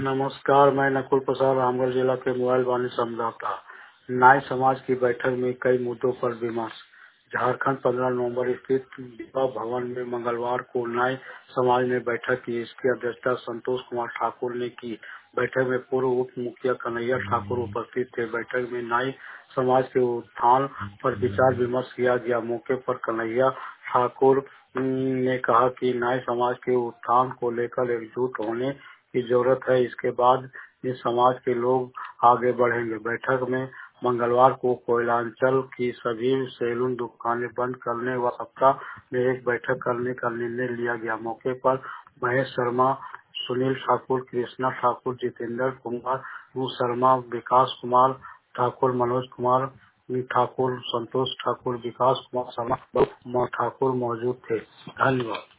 नमस्कार, मैं नकुल प्रसाद रामगढ़ जिला के मोबाइल वाणी संवाददाता। नाई समाज की बैठक में कई मुद्दों पर विमर्श। झारखंड 15 नवंबर स्थित विभा भवन में मंगलवार को नाई समाज ने बैठक की। इसकी अध्यक्षता संतोष कुमार ठाकुर ने की। बैठक में पूर्व उप मुखिया कन्हैया ठाकुर उपस्थित थे। बैठक में नाई समाज के उत्थान पर विचार विमर्श किया गया। मौके पर कन्हैया ठाकुर ने कहा कि नाई समाज के उत्थान को लेकर एकजुट होने की जरूरत है। इसके बाद इस समाज के लोग आगे बढ़ेंगे। बैठक में मंगलवार को कोयलांचल की सभी सैलून दुकानें बंद करने व सप्ताह में एक बैठक करने का निर्णय लिया गया। मौके पर महेश शर्मा, सुनील ठाकुर, कृष्णा ठाकुर, जितेंद्र कुमार शर्मा, विकास कुमार ठाकुर, मनोज कुमार ठाकुर, संतोष ठाकुर, विकास कुमार शर्मा ठाकुर मौजूद थे। धन्यवाद।